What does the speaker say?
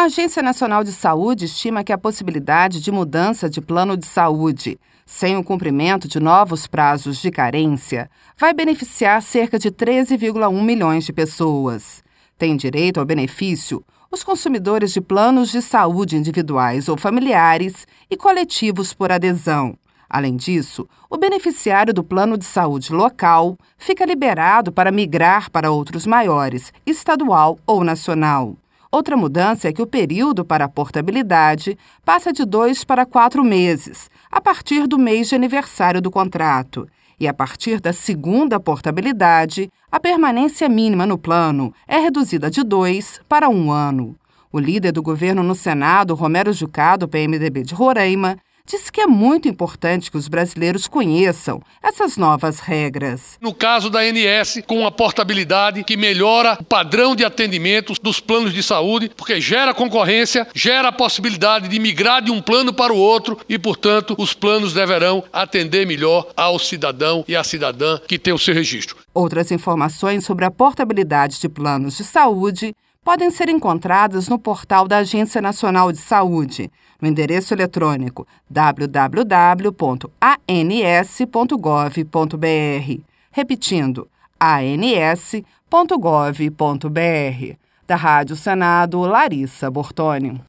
A Agência Nacional de Saúde estima que a possibilidade de mudança de plano de saúde, sem o cumprimento de novos prazos de carência, vai beneficiar cerca de 13,1 milhões de pessoas. Têm direito ao benefício os consumidores de planos de saúde individuais ou familiares e coletivos por adesão. Além disso, o beneficiário do plano de saúde local fica liberado para migrar para outros maiores, estadual ou nacional. Outra mudança é que o período para a portabilidade passa de 2 para 4 meses, a partir do mês de aniversário do contrato. E a partir da segunda portabilidade, a permanência mínima no plano é reduzida de 2 para 1 ano. O líder do governo no Senado, Romero Jucá, do PMDB de Roraima, disse que é muito importante que os brasileiros conheçam essas novas regras. No caso da ANS, com a portabilidade que melhora o padrão de atendimento dos planos de saúde, porque gera concorrência, gera a possibilidade de migrar de um plano para o outro e, portanto, os planos deverão atender melhor ao cidadão e à cidadã que tem o seu registro. Outras informações sobre a portabilidade de planos de saúde podem ser encontradas no portal da Agência Nacional de Saúde, no endereço eletrônico www.ans.gov.br. Repetindo, ans.gov.br. Da Rádio Senado, Larissa Bortoni.